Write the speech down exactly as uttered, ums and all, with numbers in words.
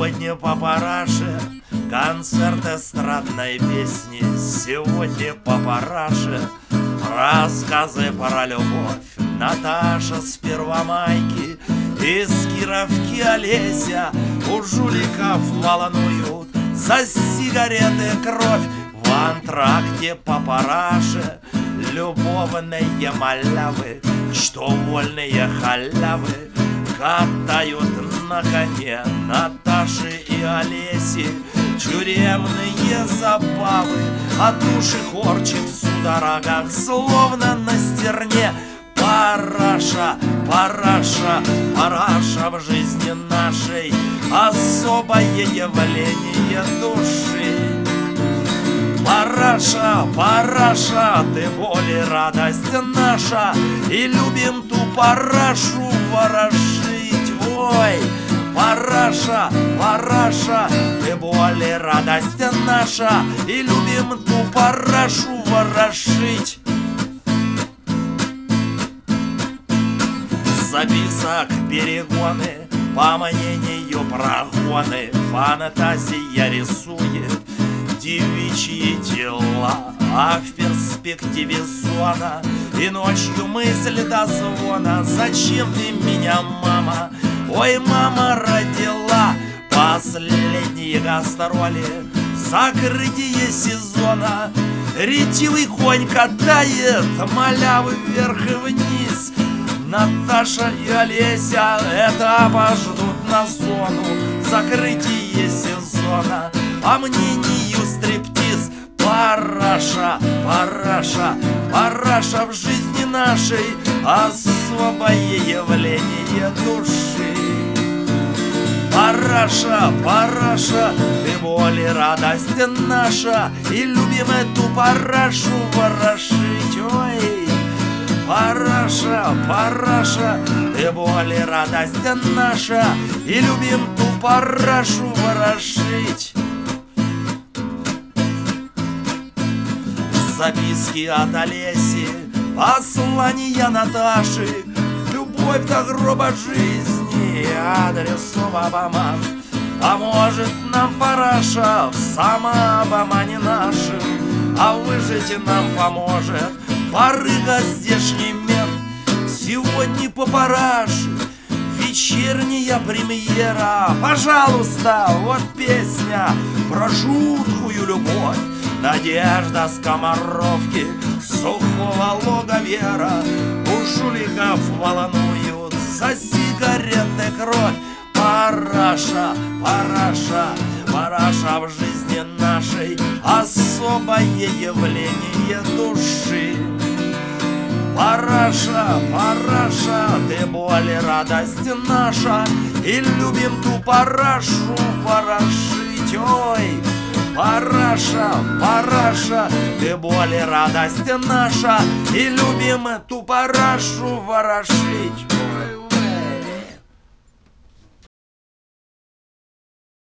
Сегодня по параше концерт эстрадной песни. Сегодня по параше рассказы про любовь. Наташа с Первомайки, из Кировки Олеся. У жуликов волнуют за сигареты кровь. В антракте по параше любовные малявы, что вольные халявы катают на коне. Наташи и Олеси тюремные забавы, а души корчит в судорогах, словно на стерне. Параша, параша, параша в жизни нашей особое явление души. Параша, параша, ты боль и радость наша, и любим ту парашу ворошить. Ой, параша, параша, ты боль и радость наша, и любим ту парашу ворошить. Записок перегоны, по мнению прогоны, фантазия рисует девичьи тела, а в перспективе зона и ночью мысль до звона. Зачем ты меня, мама? Ой, мама родила. Последние гастроли, закрытие сезона. Ретивый конь катает малявы вверх и вниз. Наташа и Олеся этапа ждут на зону закрытие сезона. По мнению стриптиз, параша, параша, параша в жизни нашей особое явление души. Параша, параша, ты боль и радость наша, и любим эту парашу ворошить. Ой, параша, параша, ты боль и радость наша, и любим ту парашу ворошить. Записки от Олеси, послания Наташи, любовь до гроба жизни, адресов обман. Поможет нам параша в самообмане нашем, а выжить нам поможет барыга здешний мент. Сегодня по параше вечерняя премьера. Пожалуйста, вот песня про жуткую любовь. Надежда скоморовки, сухого логовера. У жуликов волнуют за сигареты кровь. Параша, параша, параша в жизни нашей особое явление души. Параша, параша, ты боль и радость наша, и любим ту парашу ворошить. Ой, параша, параша, ты боль и радость наша, и любим эту парашу ворошить.